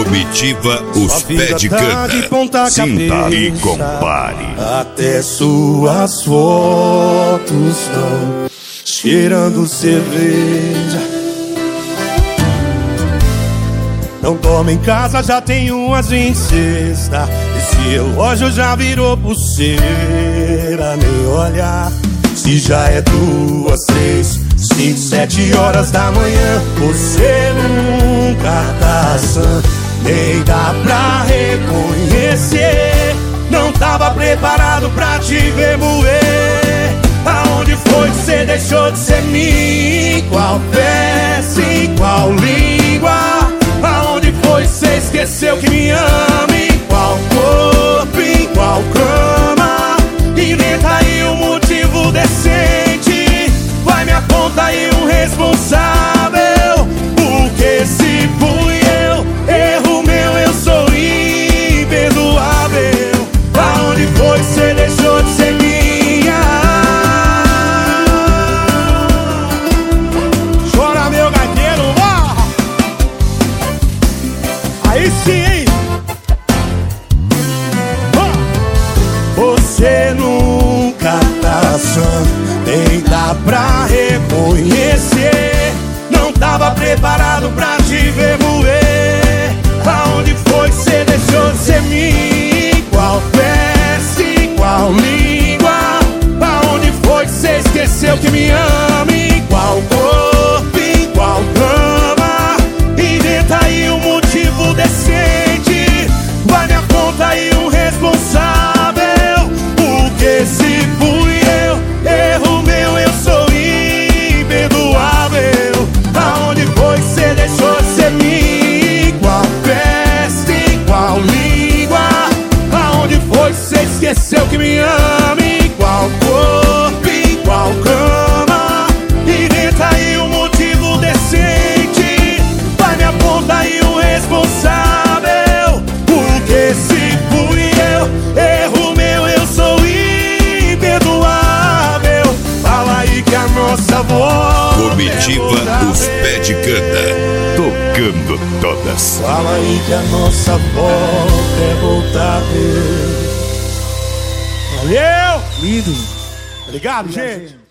Comitiva Os Pé de Cana. Sinta e compare. Até suas fotos estão cheirando cerveja. Não toma em casa, já tem umas 26. Esse relógio já virou pulseira. Nem olhar se já é 2, 3, 5, 7 horas da manhã. Você nunca tá sã, nem dá pra reconhecer. Não tava preparado pra te ver moer. Aonde foi que você deixou de ser mim? Qual peça, em qual língua? Aonde foi que você esqueceu que me ama? Em qual corpo, em qual cama? Inventa aí um motivo decente. Vai, me aponta aí um responsável. Porque se fui eu, erro meu, eu sou imperdoável. Aonde foi que você deixou de ser minha? Chora, meu gaiteiro, ó! Aí sim, hein? Você nunca tá sã, nem dá pra reconhecer. Não tava preparado pra te ver moer. Aonde foi que você deixou de ser mim? Qual peça, em qual língua? Aonde foi que você esqueceu que me ama? Em qual corpo, em qual cama? Inventa aí um motivo decente. Vai, me aponta aí um responsável. Porque se fui eu, erro meu, eu sou imperdoável. Aonde foi que você deixou de ser mim? Qual festa, em qual língua? Aonde foi que você esqueceu que me ama? Em qual corpo, em qual cama? Inventa aí um motivo decente. Vai, me aponta aí um responsável. Porque se fui eu, erro meu, eu sou imperdoável. Fala aí que a nossa voz Comitiva Os Pé de Cana. Tocando todas. Fala aí que a nossa volta é voltar a ver. Valeu! Lindo. Obrigado, gente.